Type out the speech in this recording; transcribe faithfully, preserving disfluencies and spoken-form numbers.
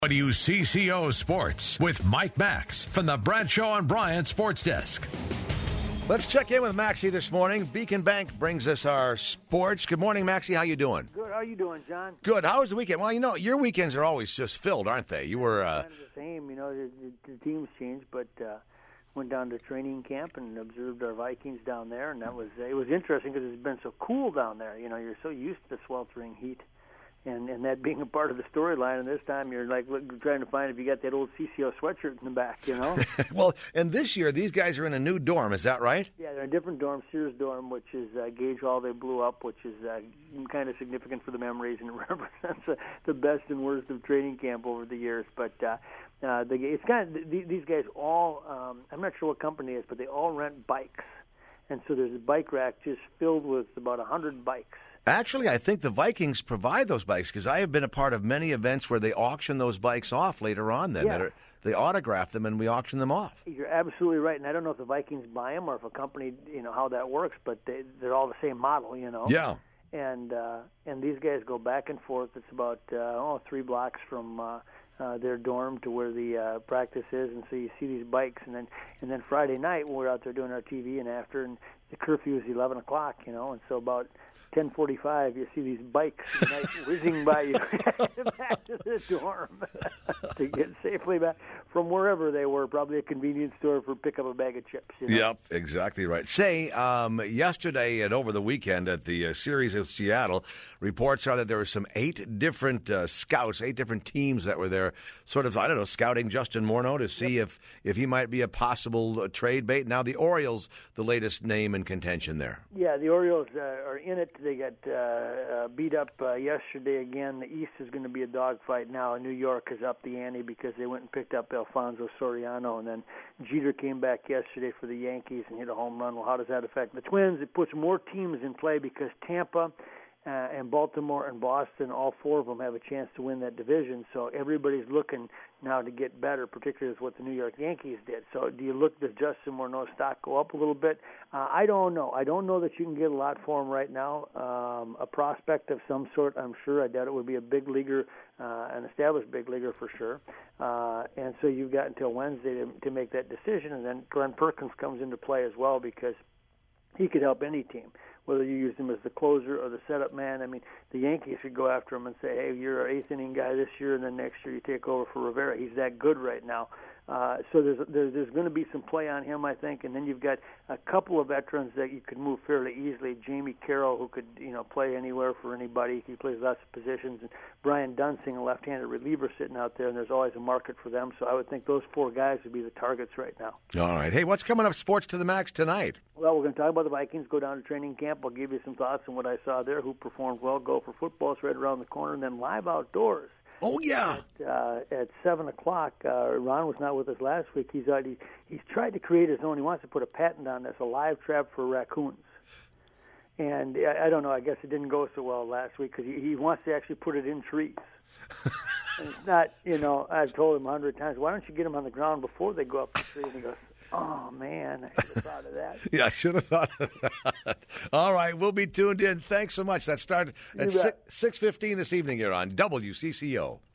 W C C O Sports with Mike Max from the Bradshaw and Bryant Sports Desk. Let's check in with Maxie this morning. Beacon Bank brings us our sports. Good morning, Maxie. How you doing? Good. How you doing, John? Good. How was the weekend? Well, you know, your weekends are always just filled, aren't they? You were uh... kind of the same. You know, the, the, the teams changed, but uh, went down to training camp and observed our Vikings down there, and that was it was interesting because it's been so cool down there. You know, you're so used to the sweltering heat. And and that being a part of the storyline, and this time you're like look, trying to find if you got that old C C O sweatshirt in the back, you know? Well, and this year, these guys are in a new dorm, is that right? Yeah, they're in a different dorm, Sears dorm, which is uh, Gage Hall they blew up, which is uh, kind of significant for the memories and represents uh, the best and worst of training camp over the years. But uh, uh, the, it's kind of, the, these guys all, um, I'm not sure what company it is, but they all rent bikes. And so there's a bike rack just filled with about one hundred bikes. Actually, I think the Vikings provide those bikes because I have been a part of many events where they auction those bikes off later on. Then yeah. that are, they autograph them and we auction them off. You're absolutely right, and I don't know if the Vikings buy them or if a company, you know, how that works, but they, they're all the same model, you know. Yeah. And uh, and these guys go back and forth. It's about uh, oh three blocks from uh, uh, their dorm to where the uh, practice is, and so you see these bikes, and then and then Friday night when we're out there doing our T V and after, and the curfew is eleven o'clock, you know, and so about ten forty-five, you see these bikes night whizzing by you back to the dorm to get safely back from wherever they were, probably a convenience store for pick up a bag of chips. You know? Yep, exactly right. Say, um, yesterday and over the weekend at the uh, Series of Seattle, reports are that there were some eight different uh, scouts, eight different teams that were there, sort of, I don't know, scouting Justin Morneau to see yep. if, if he might be a possible uh, trade bait. Now the Orioles, the latest name in contention there. Yeah, the Orioles uh, are in it. They got uh, uh, beat up uh, yesterday again. The East is going to be a dogfight now. New York is up the ante because they went and picked up Alfonso Soriano, and then Jeter came back yesterday for the Yankees and hit a home run. Well, how does that affect the Twins? It puts more teams in play because Tampa uh, and Baltimore and Boston, all four of them have a chance to win that division. So everybody's looking now to get better, particularly with what the New York Yankees did. So do you look, does Justin Morneau's stock go up a little bit? Uh, I don't know. I don't know that you can get a lot for him right now. Um, a prospect of some sort, I'm sure. I doubt it would be a big leaguer, uh, an established big leaguer for sure. Uh, and so you've got until Wednesday to, to make that decision. And then Glenn Perkins comes into play as well because he could help any team, whether you use him as the closer or the setup man. I mean, the Yankees could go after him and say, hey, you're our eighth inning guy this year, and then next year you take over for Rivera. He's that good right now. Uh, so there's there's, there's going to be some play on him, I think. And then you've got a couple of veterans that you could move fairly easily. Jamie Carroll, who could you know play anywhere for anybody. He plays lots of positions. And Brian Dunsing, a left-handed reliever, sitting out there, and there's always a market for them. So I would think those four guys would be the targets right now. All right. Hey, what's coming up Sports to the Max tonight? Well, we're going to talk about the Vikings, go down to training camp. I'll give you some thoughts on what I saw there, who performed well. Go for football, it's right around the corner. And then live outdoors. Oh, yeah. At, uh, at seven o'clock, uh, Ron was not with us last week. He's already he's tried to create his own. He wants to put a patent on this, a live trap for raccoons. And I, I don't know, I guess it didn't go so well last week because he, he wants to actually put it in trees. And it's not, you know, I've told him a hundred times, why don't you get them on the ground before they go up the tree? And he goes, oh, man, I should have thought of that. Yeah, I should have thought of that. All right, we'll be tuned in. Thanks so much. That started at six fifteen this evening here on W C C O.